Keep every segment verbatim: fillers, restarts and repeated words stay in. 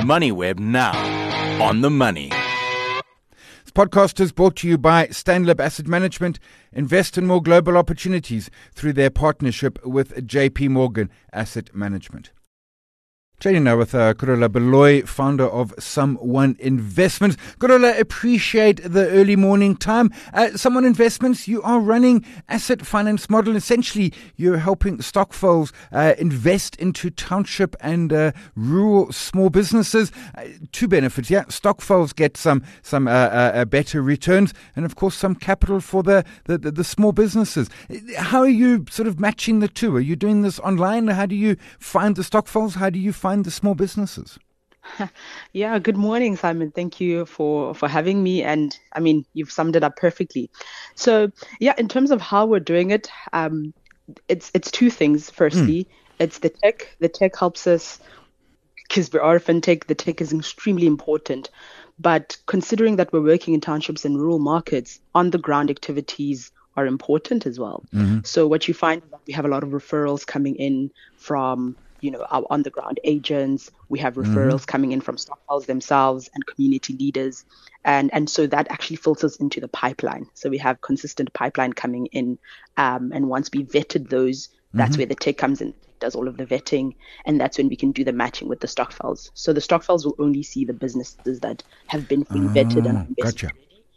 MoneyWeb now. On the money. This podcast is brought to you by Stanlib Asset Management. Invest in more global opportunities through their partnership with J P Morgan Asset Management. Trading now with uh, Kurola Beloy, founder of Sum One Investments. Kurola, appreciate the early morning time. Uh, Sum One Investments, you are running asset finance model. Essentially, you're helping stockfolds uh, invest into township and uh, rural small businesses. Uh, two benefits, yeah. Stockfolds get some some uh, uh, better returns, and of course, some capital for the, the, the, the small businesses. How are you sort of matching the two? Are you doing this online? How do you find the stockfolds? How do you find the small businesses? Yeah, good morning, Simon. Thank you for, for having me. And I mean, you've summed it up perfectly. So yeah, in terms of how we're doing it, um, it's it's two things. Firstly, mm. it's the tech. The tech helps us because we are a fintech. The tech is extremely important. But considering that we're working in townships and rural markets, on the ground activities are important as well. Mm-hmm. So what you find is that we have a lot of referrals coming in from you know, our on-the-ground agents. We have referrals mm-hmm. coming in from stockholders themselves and community leaders. And and so that actually filters into the pipeline. So we have consistent pipeline coming in. Um, and once we vetted those, that's mm-hmm. where the tech comes in, does all of the vetting. And that's when we can do the matching with the stockfiles. So the stockfiles will only see the businesses that have been fully oh, vetted and invested. Gotcha.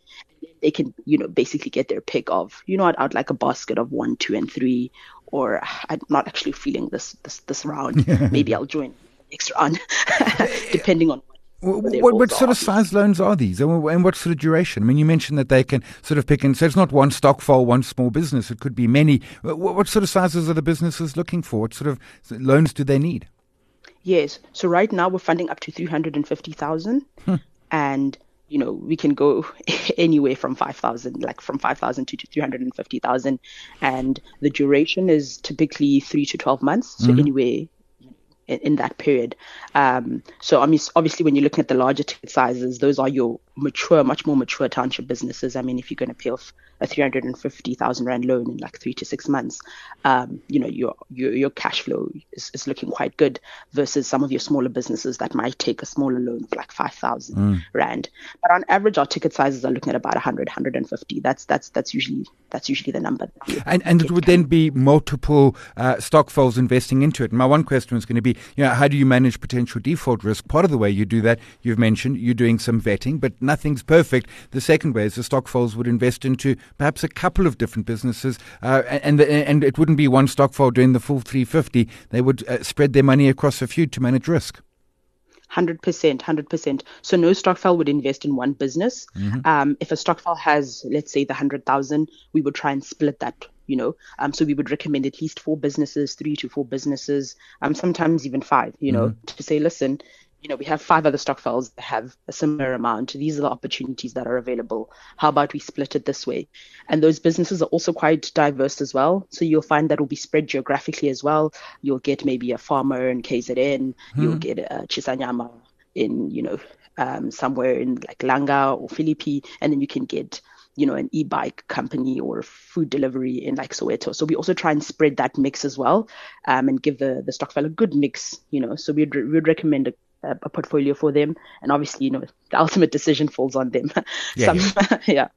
They can, you know, basically get their pick of, you know, I'd, I'd like a basket of one, two, and three, or I'm not actually feeling this this this round. Maybe I'll join next round, depending on what. What, what, what sort of size loans are these, and what sort of duration? I mean, you mentioned that they can sort of pick and so it's not one stock file, one small business. It could be many. What, what sort of sizes are the businesses looking for? What sort of loans do they need? Yes. So right now we're funding up to three hundred and fifty thousand, hmm. and you know, we can go anywhere from five thousand, like from five thousand to three hundred fifty thousand. And the duration is typically three to twelve months. So mm-hmm. anywhere in, in that period. Um, so I mean, obviously, when you're looking at the larger ticket sizes, those are your mature, much more mature township businesses. I mean, if you're going to pay off a three hundred fifty thousand rand loan in like three to six months, um, you know, your, your, your cash flow is, is looking quite good versus some of your smaller businesses that might take a smaller loan of like five thousand mm. rand. But on average, our ticket sizes are looking at about one hundred, one hundred fifty. That's, that's, that's usually, that's usually the number. And, and it would then be multiple uh, stockfolds investing into it. And my one question is going to be, you know, how do you manage potential default risk? Part of the way you do that, you've mentioned, you're doing some vetting, but nothing's perfect. The second way is the stockfolds would invest into perhaps a couple of different businesses, uh, and the, and it wouldn't be one stockfold doing the full three hundred fifty. They would uh, spread their money across a few to manage risk. one hundred percent, one hundred percent. So no stockfile would invest in one business. Mm-hmm. Um, if a stockfile has, let's say, the one hundred thousand, we would try and split that. You know, um, so we would recommend at least four businesses, three to four businesses, um, sometimes even five. You know, mm-hmm. to say, listen, you know, we have five other stock files that have a similar amount. These are the opportunities that are available. How about we split it this way? And those businesses are also quite diverse as well. So you'll find that will be spread geographically as well. You'll get maybe a farmer in K Z N. Mm-hmm. You'll get a Chisanyama in, you know, um, somewhere in like Langa or Philippi. And then you can get, you know, an e-bike company or food delivery in like Soweto. So we also try and spread that mix as well, um, and give the, the stock file a good mix, you know. So we'd, we'd recommend a a portfolio for them, and obviously, you know, the ultimate decision falls on them. Yeah. Some, yeah.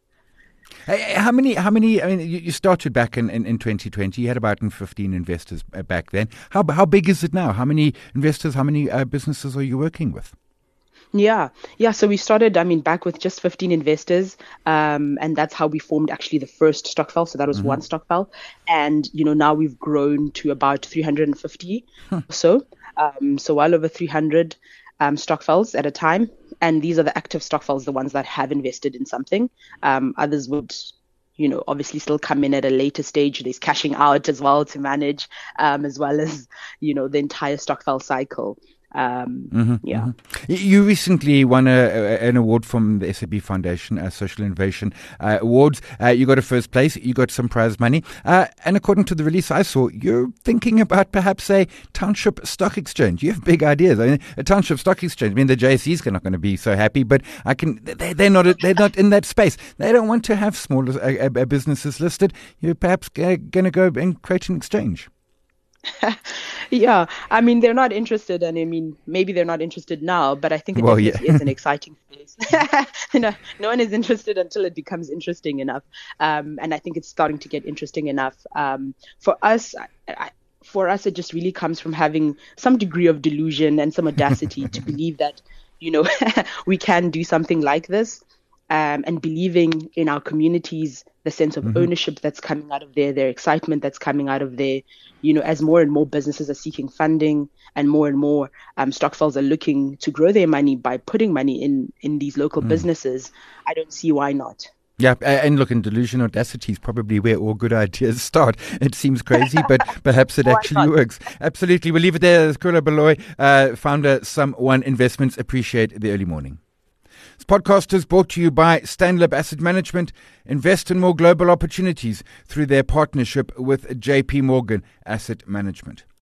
Hey, how many? How many? I mean, you started back in, in, in twenty twenty. You had about fifteen investors back then. How how big is it now? How many investors? How many uh, businesses are you working with? Yeah, yeah. So we started, I mean, back with just fifteen investors, um, and that's how we formed actually the first stock file. So that was mm-hmm. one stock file, and you know now we've grown to about three hundred fifty huh. or so. Um, so well over three hundred um, stock files at a time, and these are the active stock files, the ones that have invested in something. Um, others would, you know, obviously still come in at a later stage. There's cashing out as well to manage, um, as well as, you know, the entire stock file cycle. Um, mm-hmm, yeah. Mm-hmm. You recently won a, a, an award from the S A B Foundation, uh, Social Innovation uh, Awards. Uh, you got a first place. You got some prize money. Uh, and according to the release I saw, you're thinking about perhaps a township stock exchange. You have big ideas. I mean, a township stock exchange. I mean, the J S Es are not going to be so happy, but I can. They, they're not. They're not in that space. They don't want to have small uh, uh, businesses listed. You're perhaps uh, going to go and create an exchange. Yeah, I mean, they're not interested, and I mean, maybe they're not interested now, but I think it Well, definitely yeah. is an exciting space. no, no one is interested until it becomes interesting enough, um, and I think it's starting to get interesting enough. Um, for us, I, I, for us, it just really comes from having some degree of delusion and some audacity to believe that, you know, we can do something like this, um, and believing in our communities, the sense of mm-hmm. ownership that's coming out of there, their excitement that's coming out of there. You know, as more and more businesses are seeking funding and more and more um, stokvels are looking to grow their money by putting money in, in these local mm. businesses, I don't see why not. Yeah, and look, in delusion, audacity is probably where all good ideas start. It seems crazy, but perhaps it actually works. Absolutely. We'll leave it there. Khula Baloyi, uh, founder, Sum One Investments. Appreciate the early morning. This podcast is brought to you by Stanlib Asset Management. Invest in more global opportunities through their partnership with J P Morgan Asset Management.